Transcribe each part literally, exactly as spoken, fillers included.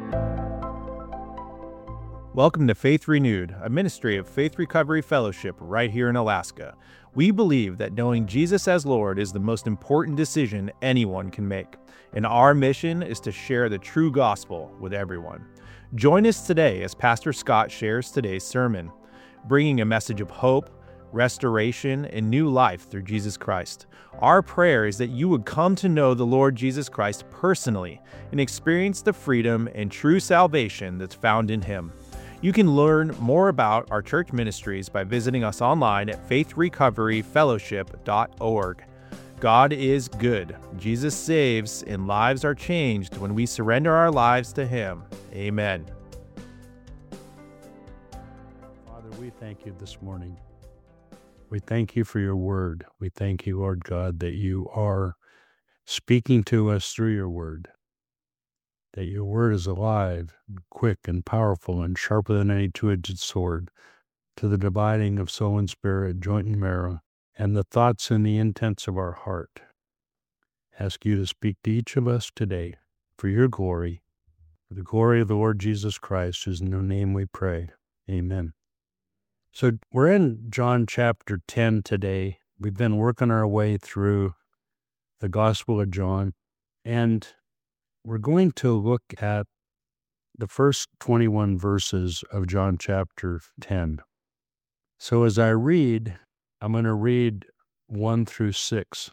Welcome to Faith Renewed, a ministry of Faith Recovery Fellowship right here in Alaska. We believe that knowing Jesus as Lord is the most important decision anyone can make, and our mission is to share the true gospel with everyone. Join us today as Pastor Scott shares today's sermon, bringing a message of hope, restoration, and new life through Jesus Christ. Our prayer is that you would come to know the Lord Jesus Christ personally and experience the freedom and true salvation that's found in Him. You can learn more about our church ministries by visiting us online at faith recovery fellowship dot org. God is good. Jesus saves, and lives are changed when we surrender our lives to Him. Amen. Father, we thank you this morning. We thank you for your word. We thank you, Lord God, that you are speaking to us through your word, that your word is alive, quick, and powerful, and sharper than any two-edged sword, to the dividing of soul and spirit, joint and marrow, and the thoughts and the intents of our heart. Ask you to speak to each of us today for your glory, for the glory of the Lord Jesus Christ, whose name we pray. Amen. So we're in John chapter ten today. We've been working our way through the Gospel of John, and we're going to look at the first twenty-one verses of John chapter ten. So as I read, I'm going to read one through six.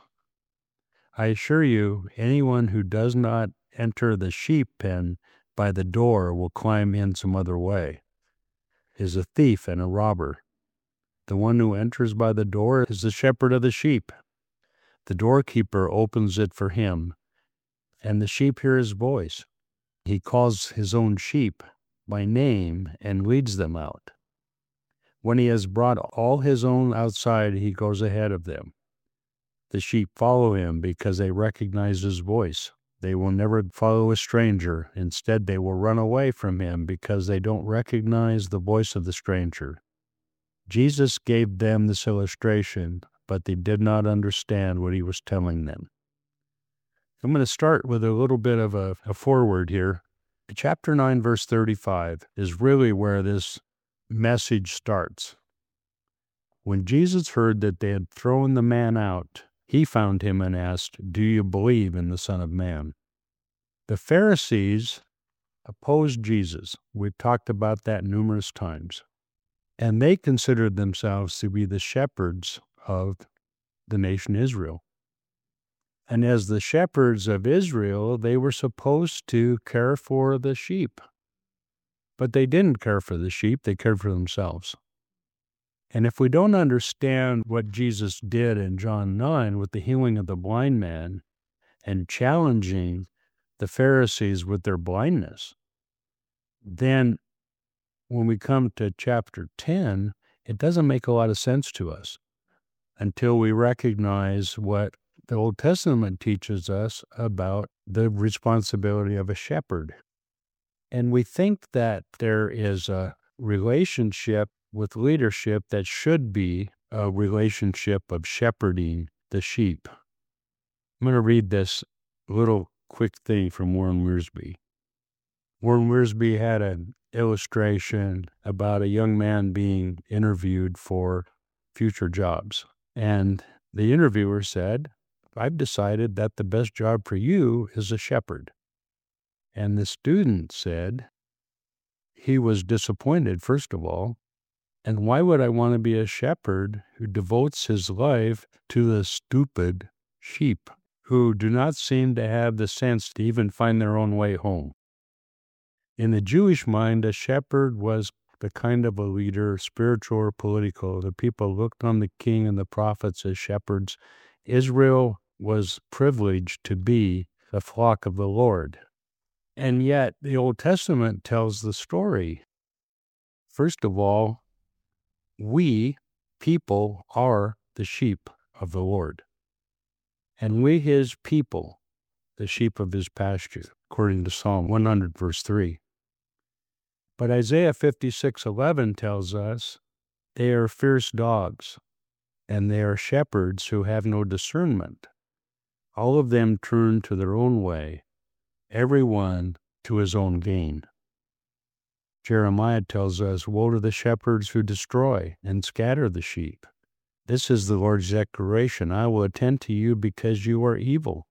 I assure you, anyone who does not enter the sheep pen by the door will climb in some other way, is a thief and a robber. The one who enters by the door is the shepherd of the sheep. The doorkeeper opens it for him, and the sheep hear his voice. He calls his own sheep by name and leads them out. When he has brought all his own outside, he goes ahead of them. The sheep follow him because they recognize his voice. They will never follow a stranger. Instead, they will run away from him because they don't recognize the voice of the stranger. Jesus gave them this illustration, but they did not understand what he was telling them. I'm going to start with a little bit of a, a foreword here. Chapter nine, verse thirty-five is really where this message starts. When Jesus heard that they had thrown the man out, he found him and asked, "Do you believe in the Son of Man?" The Pharisees opposed Jesus. We've talked about that numerous times. And they considered themselves to be the shepherds of the nation Israel. And as the shepherds of Israel, they were supposed to care for the sheep. But they didn't care for the sheep, they cared for themselves. And if we don't understand what Jesus did in John nine with the healing of the blind man and challenging the Pharisees with their blindness, then when we come to chapter ten, it doesn't make a lot of sense to us until we recognize what the Old Testament teaches us about the responsibility of a shepherd. And we think that there is a relationship with leadership that should be a relationship of shepherding the sheep. I'm going to read this little quick thing from Warren Wiersbe. Warren Wiersbe had an illustration about a young man being interviewed for future jobs. And the interviewer said, "I've decided that the best job for you is a shepherd." And the student said he was disappointed, first of all. And why would I want to be a shepherd who devotes his life to the stupid sheep who do not seem to have the sense to even find their own way home? In the Jewish mind, a shepherd was the kind of a leader, spiritual or political. The people looked on the king and the prophets as shepherds. Israel was privileged to be the flock of the Lord. And yet, the Old Testament tells the story. First of all, we, people, are the sheep of the Lord. And we, his people, the sheep of his pasture, according to Psalm one hundred, verse three. But Isaiah fifty-six eleven tells us they are fierce dogs, and they are shepherds who have no discernment. All of them turn to their own way, everyone to his own gain. Jeremiah tells us, woe to the shepherds who destroy and scatter the sheep. This is the Lord's declaration. I will attend to you because you are evil.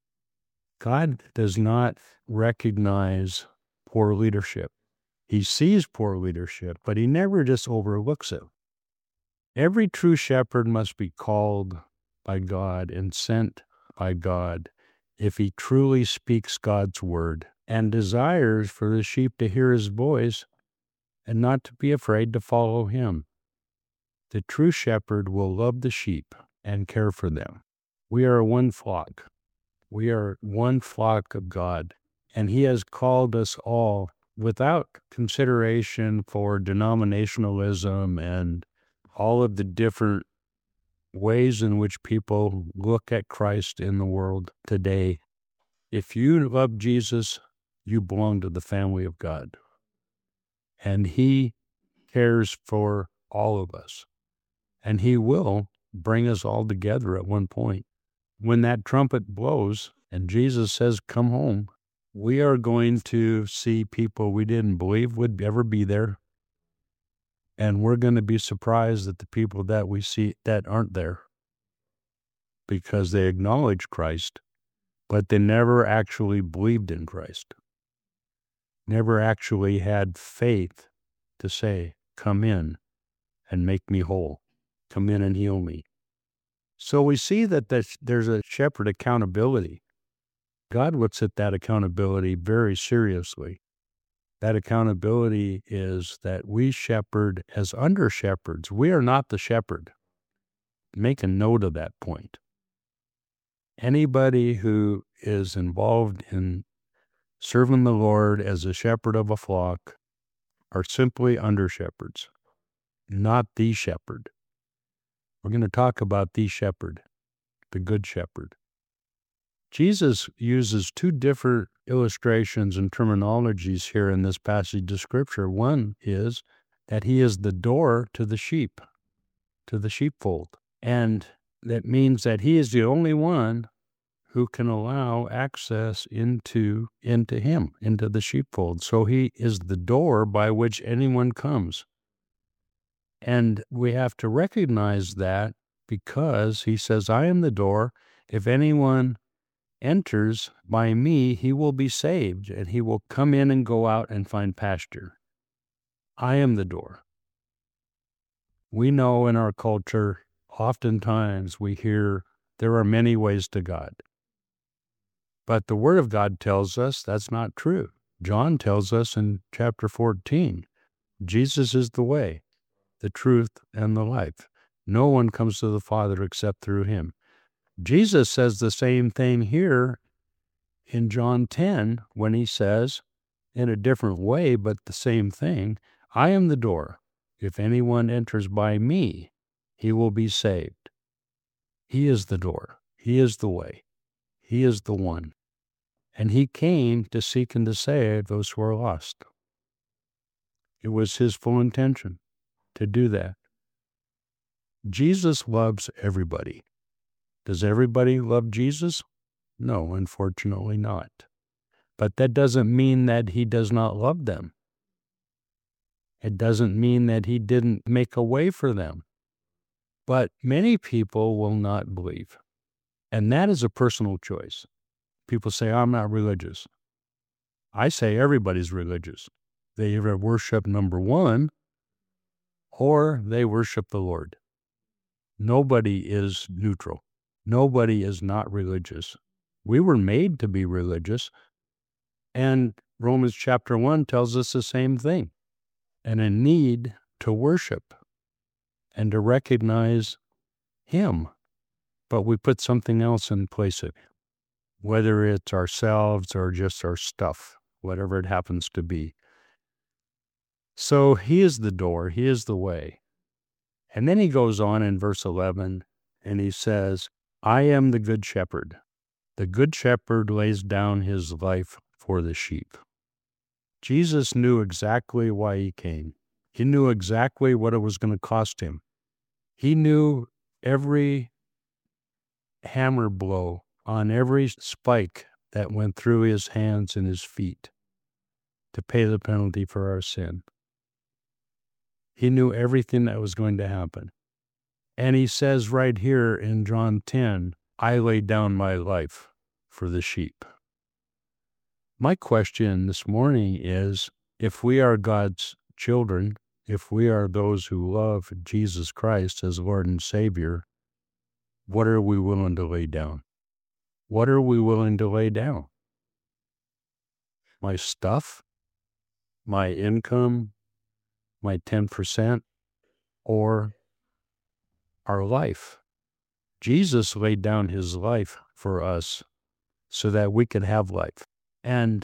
God does not recognize poor leadership. He sees poor leadership, but he never just overlooks it. Every true shepherd must be called by God and sent by God if he truly speaks God's word and desires for the sheep to hear his voice and not to be afraid to follow him. The true shepherd will love the sheep and care for them. We are one flock. We are one flock of God, and he has called us all without consideration for denominationalism and all of the different ways in which people look at Christ in the world today. If you love Jesus, you belong to the family of God. And he cares for all of us. And he will bring us all together at one point. When that trumpet blows and Jesus says, come home, we are going to see people we didn't believe would ever be there. And we're going to be surprised at the people that we see that aren't there because they acknowledge Christ, but they never actually believed in Christ, never actually had faith to say, come in and make me whole, come in and heal me. So we see that there's a shepherd accountability. God looks at that accountability very seriously. That accountability is that we shepherd as under shepherds. We are not the shepherd. Make a note of that point. Anybody who is involved in serving the Lord as a shepherd of a flock are simply under shepherds, not the shepherd. We're going to talk about the shepherd, the good shepherd. Jesus uses two different illustrations and terminologies here in this passage of Scripture. One is that he is the door to the sheep, to the sheepfold. And that means that he is the only one who can allow access into, into him, into the sheepfold. So he is the door by which anyone comes. And we have to recognize that because he says, I am the door. If anyone enters by me, he will be saved, and he will come in and go out and find pasture. I am the door. We know in our culture, oftentimes we hear there are many ways to God. But the Word of God tells us that's not true. John tells us in chapter fourteen, Jesus is the way, the truth, and the life. No one comes to the Father except through him. Jesus says the same thing here in John ten when he says, in a different way, but the same thing, I am the door. If anyone enters by me, he will be saved. He is the door. He is the way. He is the one. And he came to seek and to save those who are lost. It was his full intention to do that. Jesus loves everybody. Does everybody love Jesus? No, unfortunately not. But that doesn't mean that he does not love them. It doesn't mean that he didn't make a way for them. But many people will not believe. And that is a personal choice. People say, I'm not religious. I say everybody's religious. They either worship number one or they worship the Lord. Nobody is neutral. Nobody is not religious. We were made to be religious, and Romans chapter one tells us the same thing, and a need to worship and to recognize him, but we put something else in place of it, whether it's ourselves or just our stuff, whatever it happens to be. So he is the door, he is the way. And then he goes on in verse eleven, and he says, I am the good shepherd. The good shepherd lays down his life for the sheep. Jesus knew exactly why he came. He knew exactly what it was going to cost him. He knew every hammer blow on every spike that went through his hands and his feet. to pay the penalty for our sin. He knew everything that was going to happen. And he says right here in John ten, I lay down my life for the sheep. My question this morning is, if we are God's children, if we are those who love Jesus Christ as Lord and Savior, what are we willing to lay down? What are we willing to lay down? My stuff? My income? My ten percent? Or our life? Jesus laid down his life for us so that we could have life. And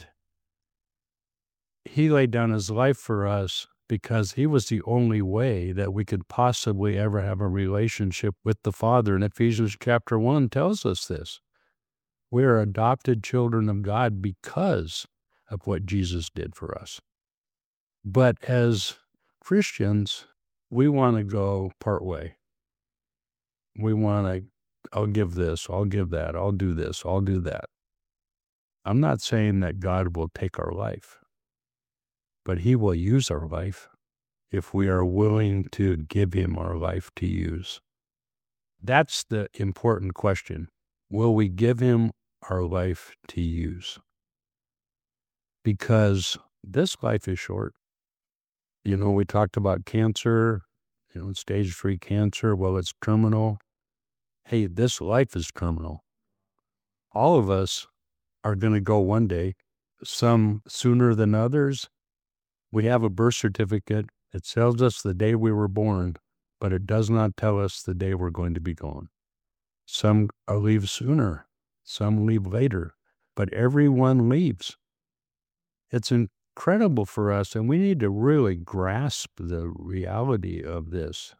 he laid down his life for us because he was the only way that we could possibly ever have a relationship with the Father. And Ephesians chapter one tells us this. We are adopted children of God because of what Jesus did for us. But as Christians, we want to go part way. We want to, I'll give this, I'll give that, I'll do this, I'll do that. I'm not saying that God will take our life, but he will use our life if we are willing to give him our life to use. That's the important question. Will we give him our life to use? Because this life is short. You know, we talked about cancer, you know, stage three cancer. Well, it's terminal. Hey, this life is terminal. All of us are going to go one day, some sooner than others. We have a birth certificate. It tells us the day we were born, but it does not tell us the day we're going to be gone. Some leave sooner, some leave later, but everyone leaves. It's incredible for us, and we need to really grasp the reality of this,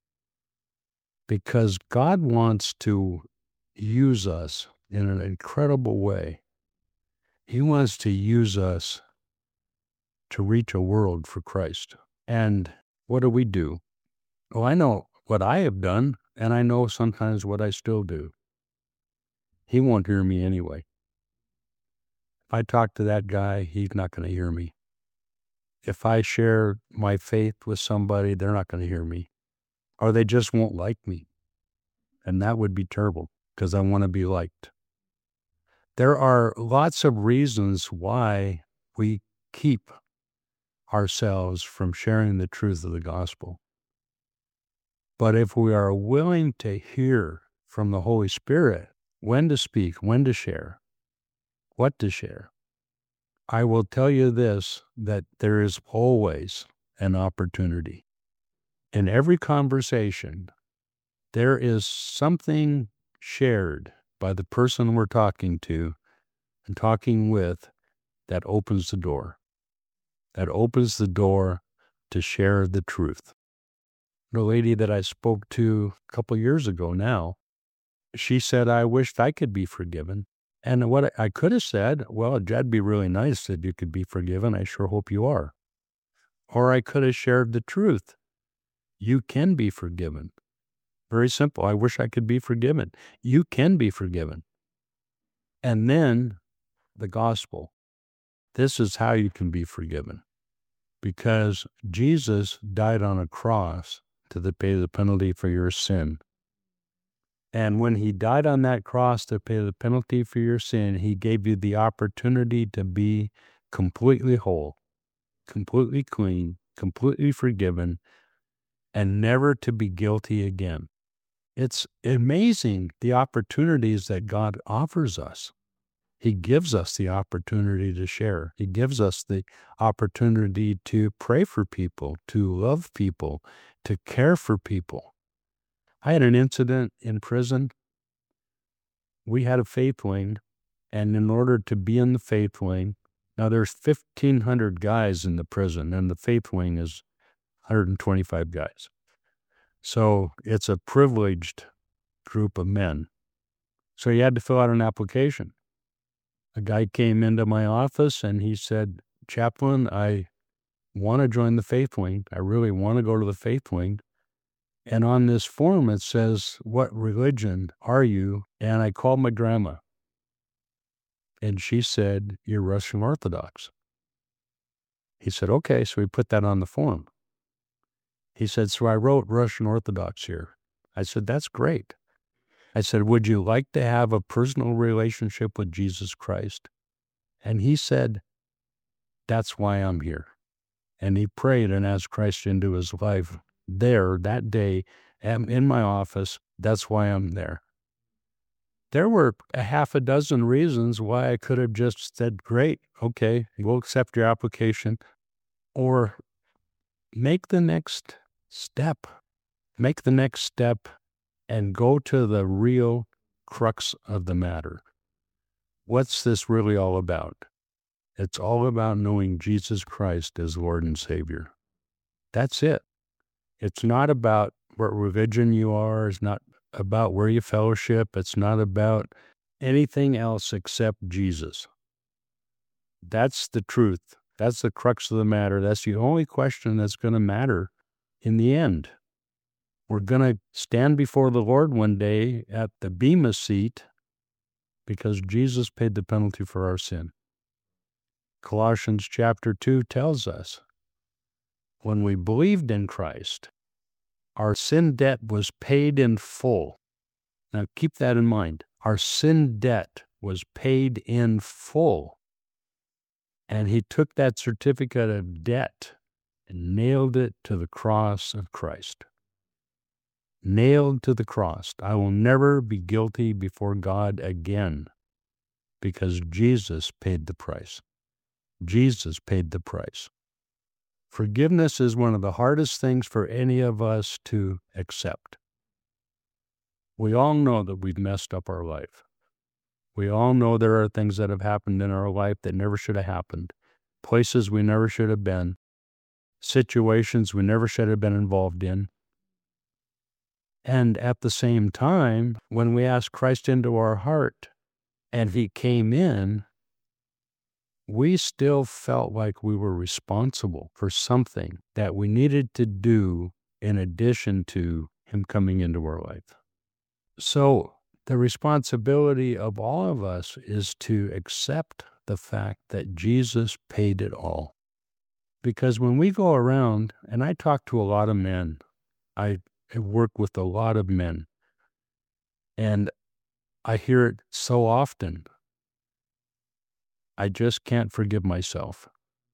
because God wants to use us in an incredible way. He wants to use us to reach a world for Christ. And what do we do? Well, I know what I have done, and I know sometimes what I still do. He won't hear me anyway. If I talk to that guy, he's not going to hear me. If I share my faith with somebody, they're not going to hear me. Or they just won't like me. And that would be terrible, because I want to be liked. There are lots of reasons why we keep ourselves from sharing the truth of the gospel. But if we are willing to hear from the Holy Spirit when to speak, when to share, what to share, I will tell you this, that there is always an opportunity. In every conversation, there is something shared by the person we're talking to and talking with that opens the door, that opens the door to share the truth. The lady that I spoke to a couple years ago now, she said, I wished I could be forgiven. And what I could have said, well, that'd be really nice that you could be forgiven. I sure hope you are. Or I could have shared the truth. You can be forgiven. Very simple. I wish I could be forgiven. You can be forgiven. And then the gospel. This is how you can be forgiven. Because Jesus died on a cross to pay the penalty for your sin. And when he died on that cross to pay the penalty for your sin, he gave you the opportunity to be completely whole, completely clean, completely forgiven, and never to be guilty again. It's amazing the opportunities that God offers us. He gives us the opportunity to share. He gives us the opportunity to pray for people, to love people, to care for people. I had an incident in prison. We had a faith wing, and in order to be in the faith wing, now there's fifteen hundred guys in the prison, and the faith wing is one hundred twenty-five guys. So it's a privileged group of men. So you had to fill out an application. A guy came into my office and he said, Chaplain, I want to join the faith wing. I really want to go to the faith wing. And on this form, it says, what religion are you? And I called my grandma. And she said, you're Russian Orthodox. He said, okay, so we put that on the form. He said, so I wrote Russian Orthodox here. I said, that's great. I said, would you like to have a personal relationship with Jesus Christ? And he said, that's why I'm here. And he prayed and asked Christ into his life there that day in my office. That's why I'm there. There were a half a dozen reasons why I could have just said, great, okay, we'll accept your application, or make the next step. Make the next step and go to the real crux of the matter. What's this really all about? It's all about knowing Jesus Christ as Lord and Savior. That's it. It's not about what religion you are. It's not about where you fellowship. It's not about anything else except Jesus. That's the truth. That's the crux of the matter. That's the only question that's going to matter in the end. We're going to stand before the Lord one day at the Bema seat because Jesus paid the penalty for our sin. Colossians chapter two tells us when we believed in Christ, our sin debt was paid in full. Now keep that in mind. Our sin debt was paid in full. And he took that certificate of debt and nailed it to the cross of Christ. Nailed to the cross. I will never be guilty before God again because Jesus paid the price. Jesus paid the price. Forgiveness is one of the hardest things for any of us to accept. We all know that we've messed up our life. We all know there are things that have happened in our life that never should have happened, places we never should have been, situations we never should have been involved in. And at the same time, when we asked Christ into our heart and he came in, we still felt like we were responsible for something that we needed to do in addition to him coming into our life. So the responsibility of all of us is to accept the fact that Jesus paid it all. Because when we go around, and I talk to a lot of men, I work with a lot of men, and I hear it so often. I just can't forgive myself.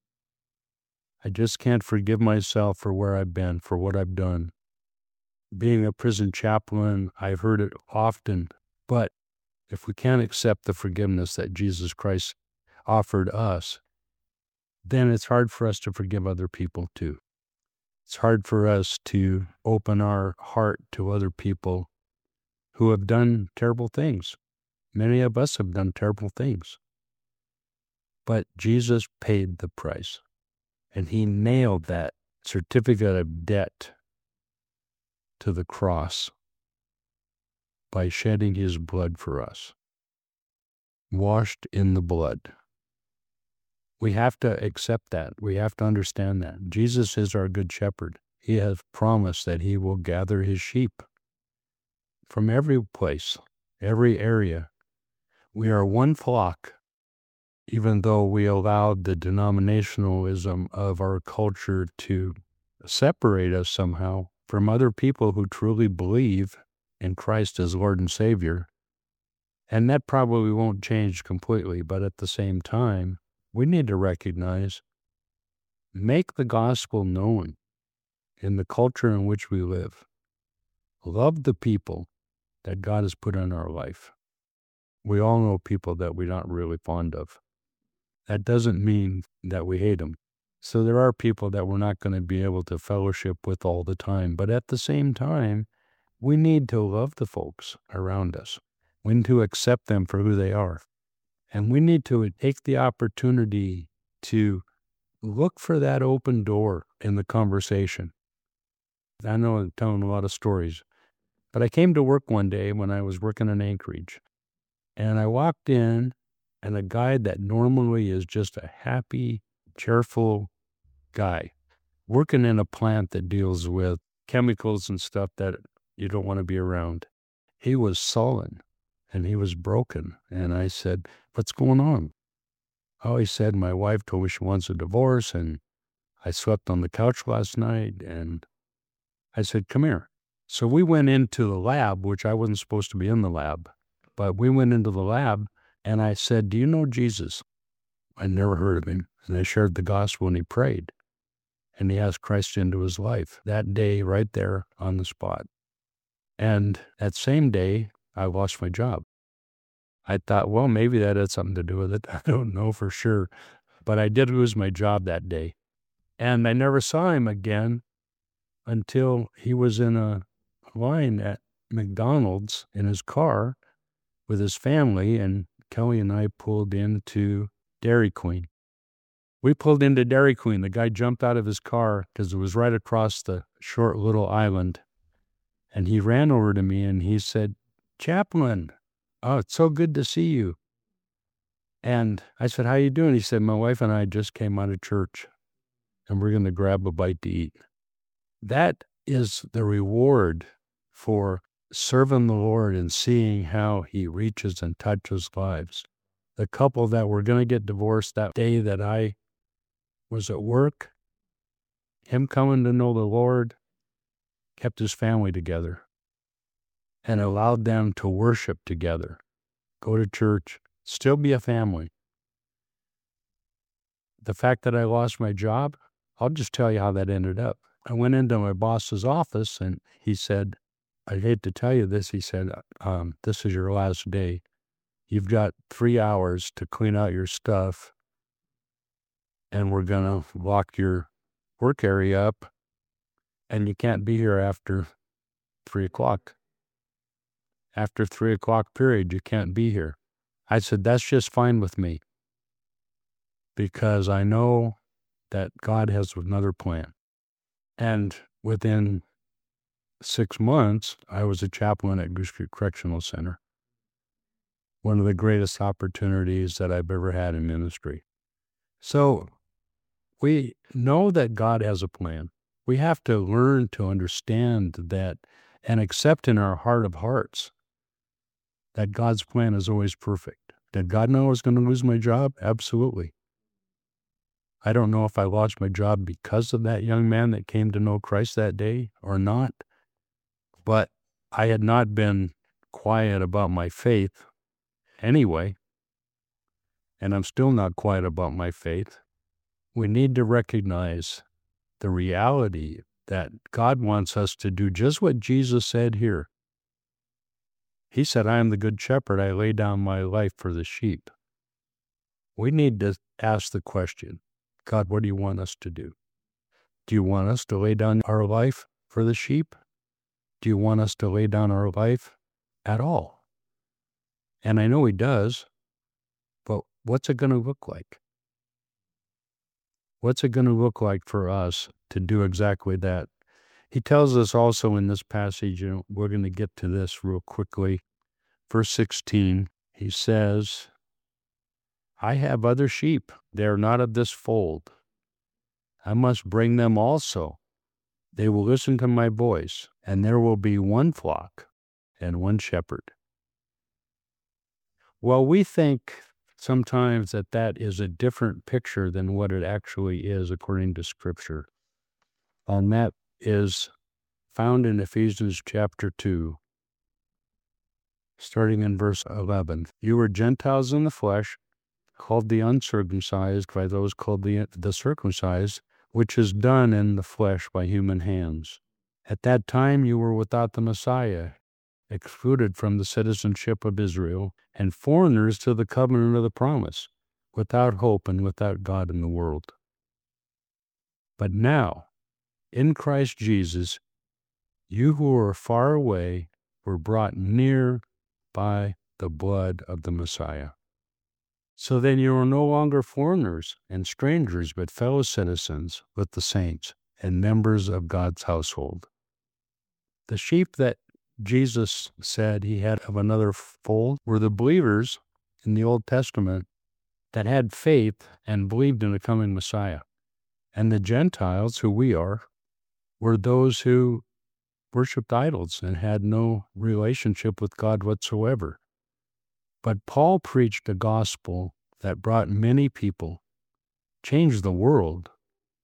I just can't forgive myself for where I've been, for what I've done. Being a prison chaplain, I've heard it often, but if we can't accept the forgiveness that Jesus Christ offered us, then it's hard for us to forgive other people too. It's hard for us to open our heart to other people who have done terrible things. Many of us have done terrible things. But Jesus paid the price, and he nailed that certificate of debt to the cross by shedding his blood for us, washed in the blood. We have to accept that. We have to understand that. Jesus is our good shepherd. He has promised that he will gather his sheep from every place, every area. We are one flock. Even though we allowed the denominationalism of our culture to separate us somehow from other people who truly believe in Christ as Lord and Savior, and that probably won't change completely, but at the same time, we need to recognize, make the gospel known in the culture in which we live. Love the people that God has put in our life. We all know people that we're not really fond of. That doesn't mean that we hate them. So there are people that we're not going to be able to fellowship with all the time. But at the same time, we need to love the folks around us. We need to accept them for who they are. And we need to take the opportunity to look for that open door in the conversation. I know I'm telling a lot of stories, but I came to work one day when I was working in Anchorage. And I walked in, and a guy that normally is just a happy, cheerful guy, working in a plant that deals with chemicals and stuff that you don't want to be around. He was sullen, and he was broken. And I said, what's going on? Oh, he said, my wife told me she wants a divorce, and I slept on the couch last night, and I said, come here. So we went into the lab, which I wasn't supposed to be in the lab, but we went into the lab, and I said, do you know Jesus? I'd never heard of him. And I shared the gospel, and he prayed. And he asked Christ into his life that day, right there on the spot. And that same day, I lost my job. I thought, well, maybe that had something to do with it. I don't know for sure. But I did lose my job that day. And I never saw him again until he was in a line at McDonald's in his car with his family, and Kelly and I pulled into Dairy Queen. We pulled into Dairy Queen. The guy jumped out of his car because it was right across the short little island. And he ran over to me and he said, Chaplain, oh, it's so good to see you. And I said, how you doing? He said, my wife and I just came out of church and we're going to grab a bite to eat. That is the reward for serving the Lord and seeing how he reaches and touches lives. The couple that were going to get divorced that day that I was at work, him coming to know the Lord kept his family together and allowed them to worship together, go to church, still be a family. The fact that I lost my job, I'll just tell you how that ended up. I went into my boss's office and he said, I hate to tell you this, he said, um, this is your last day. You've got three hours to clean out your stuff, and we're going to lock your work area up, and you can't be here after three o'clock. After three o'clock period, you can't be here. I said, that's just fine with me, because I know that God has another plan. And within six months, I was a chaplain at Goose Creek Correctional Center. One of the greatest opportunities that I've ever had in ministry. So we know that God has a plan. We have to learn to understand that and accept in our heart of hearts that God's plan is always perfect. Did God know I was going to lose my job? Absolutely. I don't know if I lost my job because of that young man that came to know Christ that day or not, but I had not been quiet about my faith anyway, and I'm still not quiet about my faith. We need to recognize the reality that God wants us to do just what Jesus said here. He said, I am the good shepherd. I lay down my life for the sheep. We need to ask the question, God, what do you want us to do? Do you want us to lay down our life for the sheep? Do you want us to lay down our life at all? And I know he does, but what's it going to look like? What's it going to look like for us to do exactly that? He tells us also in this passage, and we're going to get to this real quickly. Verse sixteen, he says, I have other sheep. They are not of this fold. I must bring them also. They will listen to my voice, and there will be one flock and one shepherd. Well, we think sometimes that that is a different picture than what it actually is according to Scripture. And that is found in Ephesians chapter two, starting in verse eleven. You were Gentiles in the flesh, called the uncircumcised by those called the, the circumcised, which is done in the flesh by human hands. At that time you were without the Messiah, excluded from the citizenship of Israel, and foreigners to the covenant of the promise, without hope and without God in the world. But now, in Christ Jesus, you who were far away were brought near by the blood of the Messiah. So then you are no longer foreigners and strangers, but fellow citizens with the saints and members of God's household. The sheep that Jesus said he had of another fold were the believers in the Old Testament that had faith and believed in the coming Messiah. And the Gentiles, who we are, were those who worshiped idols and had no relationship with God whatsoever. But Paul preached a gospel that brought many people, changed the world,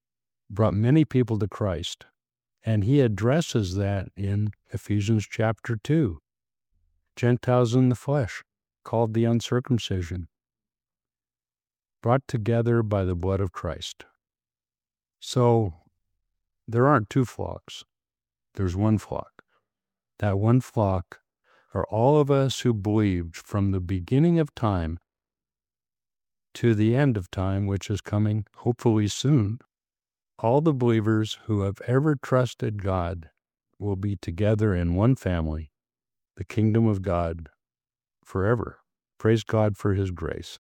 brought many people to Christ. And he addresses that in Ephesians chapter two. Gentiles in the flesh, called the uncircumcision, brought together by the blood of Christ. So there aren't two flocks. There's one flock. That one flock are all of us who believed from the beginning of time to the end of time, which is coming hopefully soon. All the believers who have ever trusted God will be together in one family, the kingdom of God, forever. Praise God for his grace.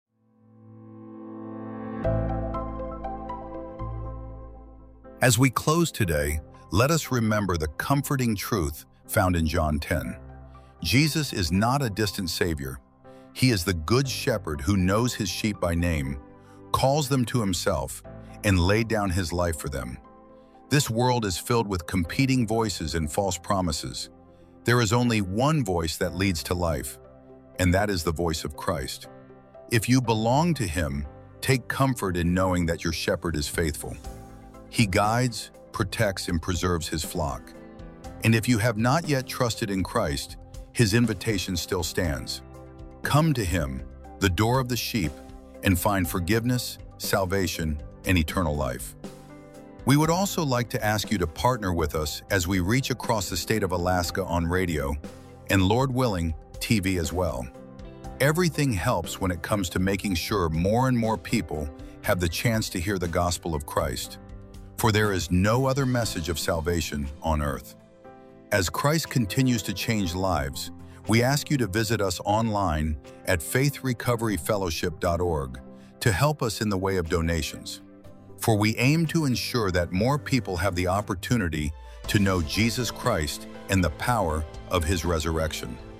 As we close today, let us remember the comforting truth found in John ten. Jesus is not a distant Savior. He is the good shepherd who knows his sheep by name, calls them to himself, and laid down his life for them. This world is filled with competing voices and false promises. There is only one voice that leads to life, and that is the voice of Christ. If you belong to him, take comfort in knowing that your shepherd is faithful. He guides, protects, and preserves his flock. And if you have not yet trusted in Christ, his invitation still stands. Come to him, the door of the sheep, and find forgiveness, salvation, and eternal life. We would also like to ask you to partner with us as we reach across the state of Alaska on radio, and Lord willing, T V as well. Everything helps when it comes to making sure more and more people have the chance to hear the gospel of Christ. For there is no other message of salvation on earth. As Christ continues to change lives, we ask you to visit us online at faith recovery fellowship dot org to help us in the way of donations. For we aim to ensure that more people have the opportunity to know Jesus Christ and the power of his resurrection.